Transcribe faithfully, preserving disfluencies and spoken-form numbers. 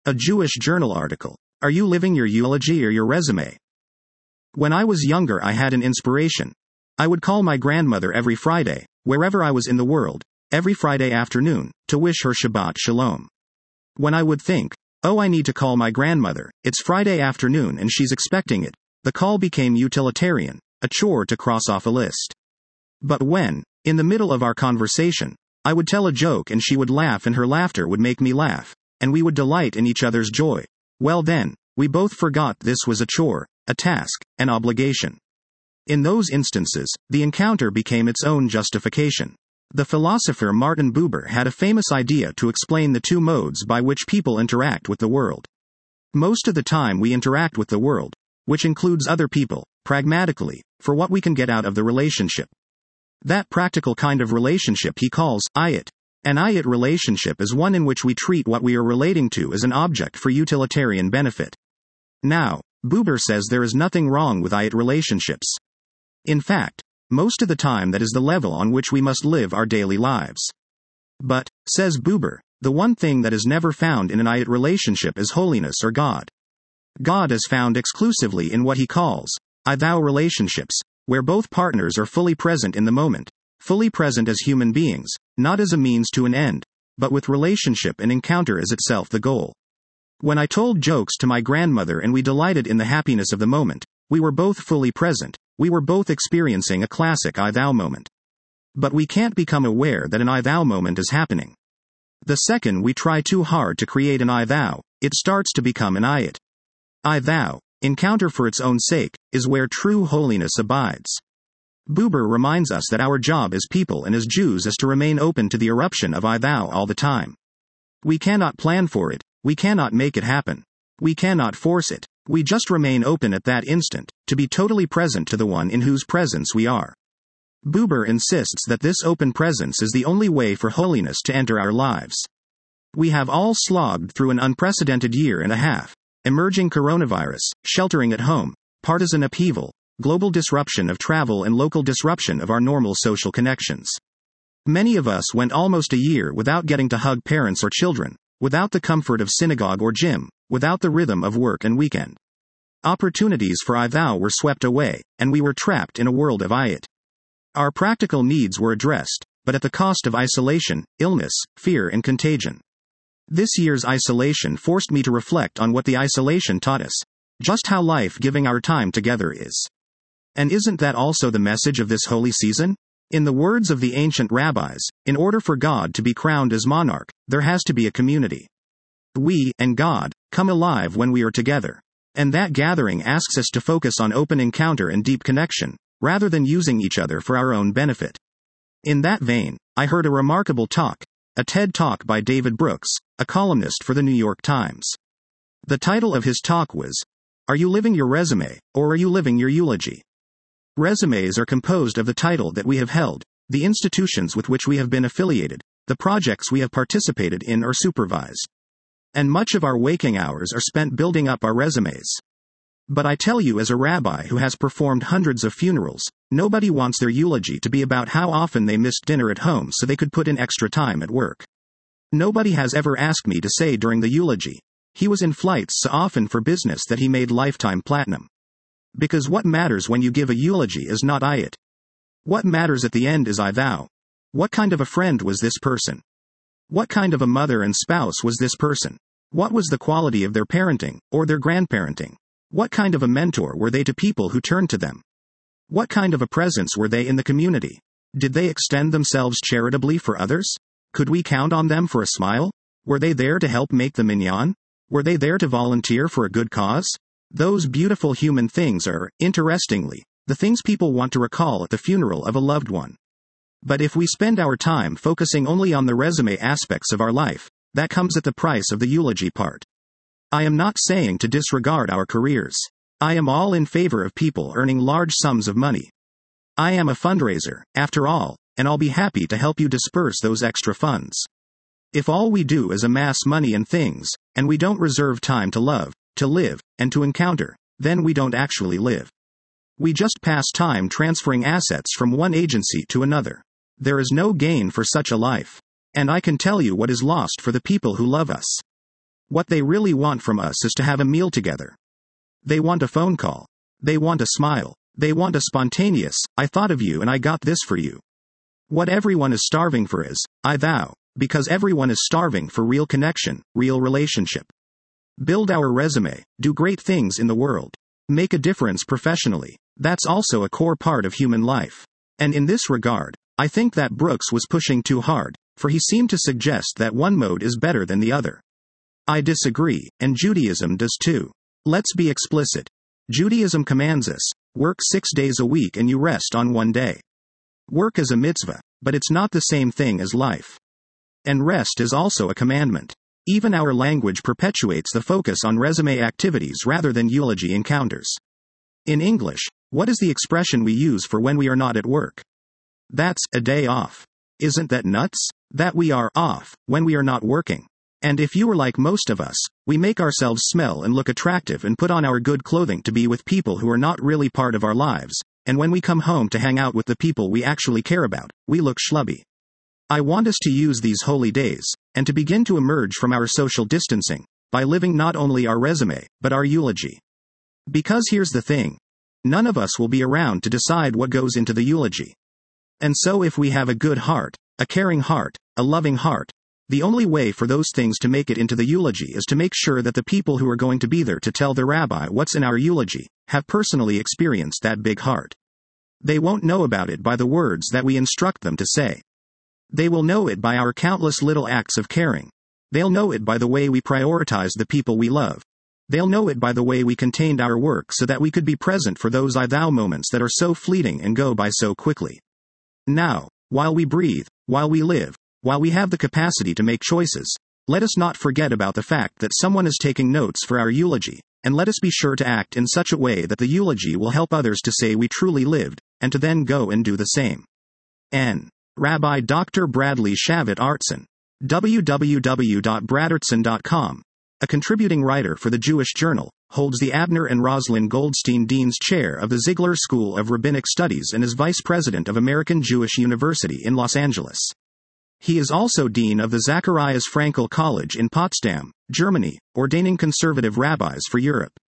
A Jewish journal article. Are you living your eulogy or your resume? When I was younger, I had an inspiration. I would call my grandmother every Friday, wherever I was in the world, every Friday afternoon, to wish her Shabbat Shalom. When I would think, oh, I need to call my grandmother, it's Friday afternoon and she's expecting it, the call became utilitarian, a chore to cross off a list. But when, in the middle of our conversation, I would tell a joke and she would laugh and her laughter would make me laugh, and we would delight in each other's joy, well then, we both forgot this was a chore, a task, an obligation. In those instances, the encounter became its own justification. The philosopher Martin Buber had a famous idea to explain the two modes by which people interact with the world. Most of the time we interact with the world, which includes other people, pragmatically, for what we can get out of the relationship. That practical kind of relationship he calls ayat. An ayat relationship is one in which we treat what we are relating to as an object for utilitarian benefit. Now, Buber says there is nothing wrong with ayat relationships. In fact, most of the time that is the level on which we must live our daily lives. But, says Buber, the one thing that is never found in an ayat relationship is holiness or God. God is found exclusively in what he calls I-thou relationships, where both partners are fully present in the moment, fully present as human beings, not as a means to an end, but with relationship and encounter as itself the goal. When I told jokes to my grandmother and we delighted in the happiness of the moment, we were both fully present, we were both experiencing a classic I-thou moment. But we can't become aware that an I-thou moment is happening. The second we try too hard to create an I-thou, it starts to become an ayat. I-thou, encounter for its own sake, is where true holiness abides. Buber reminds us that our job as people and as Jews is to remain open to the eruption of I-thou all the time. We cannot plan for it, we cannot make it happen. We cannot force it. We just remain open at that instant, to be totally present to the one in whose presence we are. Buber insists that this open presence is the only way for holiness to enter our lives. We have all slogged through an unprecedented year and a half. Emerging coronavirus, sheltering at home, partisan upheaval, global disruption of travel and local disruption of our normal social connections. Many of us went almost a year without getting to hug parents or children, without the comfort of synagogue or gym, without the rhythm of work and weekend. Opportunities for I-thou were swept away, and we were trapped in a world of ayat. Our practical needs were addressed, but at the cost of isolation, illness, fear and contagion. This year's isolation forced me to reflect on what the isolation taught us, just how life-giving our time together is. And isn't that also the message of this holy season? In the words of the ancient rabbis, in order for God to be crowned as monarch, there has to be a community. We, and God, come alive when we are together. And that gathering asks us to focus on open encounter and deep connection, rather than using each other for our own benefit. In that vein, I heard a remarkable talk, a TED Talk by David Brooks, a columnist for the New York Times. The title of his talk was, Are you living your resume, or are you living your eulogy? Resumes are composed of the title that we have held, the institutions with which we have been affiliated, the projects we have participated in or supervised. And much of our waking hours are spent building up our resumes. But I tell you, as a rabbi who has performed hundreds of funerals, nobody wants their eulogy to be about how often they missed dinner at home so they could put in extra time at work. Nobody has ever asked me to say during the eulogy, he was in flights so often for business that he made lifetime platinum. Because what matters when you give a eulogy is not ayat. What matters at the end is I-thou. What kind of a friend was this person? What kind of a mother and spouse was this person? What was the quality of their parenting, or their grandparenting? What kind of a mentor were they to people who turned to them? What kind of a presence were they in the community? Did they extend themselves charitably for others? Could we count on them for a smile? Were they there to help make the minyan? Were they there to volunteer for a good cause? Those beautiful human things are, interestingly, the things people want to recall at the funeral of a loved one. But if we spend our time focusing only on the resume aspects of our life, that comes at the price of the eulogy part. I am not saying to disregard our careers. I am all in favor of people earning large sums of money. I am a fundraiser, after all, and I'll be happy to help you disperse those extra funds. If all we do is amass money and things, and we don't reserve time to love, to live, and to encounter, then we don't actually live. We just pass time transferring assets from one agency to another. There is no gain for such a life. And I can tell you what is lost for the people who love us. What they really want from us is to have a meal together. They want a phone call. They want a smile. They want a spontaneous, I thought of you and I got this for you. What everyone is starving for is, I thou, because everyone is starving for real connection, real relationship. Build our resume, do great things in the world. Make a difference professionally. That's also a core part of human life. And in this regard, I think that Brooks was pushing too hard, for he seemed to suggest that one mode is better than the other. I disagree, and Judaism does too. Let's be explicit. Judaism commands us, work six days a week and you rest on one day. Work is a mitzvah, but it's not the same thing as life. And rest is also a commandment. Even our language perpetuates the focus on resume activities rather than eulogy encounters. In English, what is the expression we use for when we are not at work? That's a day off. Isn't that nuts? That we are off when we are not working. And if you are like most of us, we make ourselves smell and look attractive and put on our good clothing to be with people who are not really part of our lives, and when we come home to hang out with the people we actually care about, we look schlubby. I want us to use these holy days, and to begin to emerge from our social distancing, by living not only our resume, but our eulogy. Because here's the thing. None of us will be around to decide what goes into the eulogy. And so if we have a good heart, a caring heart, a loving heart, the only way for those things to make it into the eulogy is to make sure that the people who are going to be there to tell the rabbi what's in our eulogy, have personally experienced that big heart. They won't know about it by the words that we instruct them to say. They will know it by our countless little acts of caring. They'll know it by the way we prioritize the people we love. They'll know it by the way we contained our work so that we could be present for those I thou moments that are so fleeting and go by so quickly. Now, while we breathe, while we live, while we have the capacity to make choices, let us not forget about the fact that someone is taking notes for our eulogy, and let us be sure to act in such a way that the eulogy will help others to say we truly lived, and to then go and do the same. N. Rabbi Doctor Bradley Shavit Artson. w w w dot bradartson dot com. A contributing writer for the Jewish Journal, holds the Abner and Rosalind Goldstein Dean's Chair of the Ziegler School of Rabbinic Studies and is Vice President of American Jewish University in Los Angeles. He is also Dean of the Zacharias Frankel College in Potsdam, Germany, ordaining conservative rabbis for Europe.